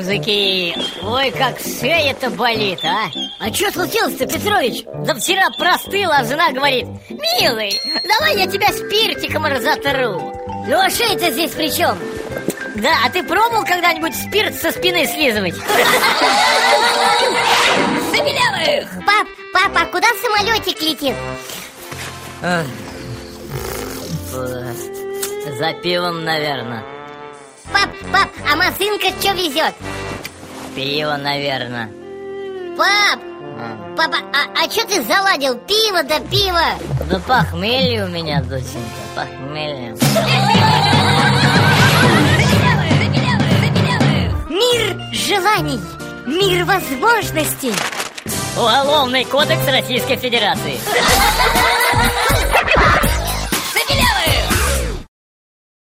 музыки. Ой, как шея-то болит, а? А что случилось-то, Петрович? Да вчера простыл, а жена говорит: милый, давай я тебя спиртиком разотру. Ну а шея-то здесь при чем? Да, а ты пробовал когда-нибудь спирт со спины слизывать? Забелявых! Папа, а куда самолетик летит? За пивом, наверное. Пап, а машинка что везет? Пиво, наверное. Папа, а что ты заладил? Пиво да пиво. Да похмелье у меня, доченька, похмелье. Мир желаний, мир возможностей. Уголовный кодекс Российской Федерации.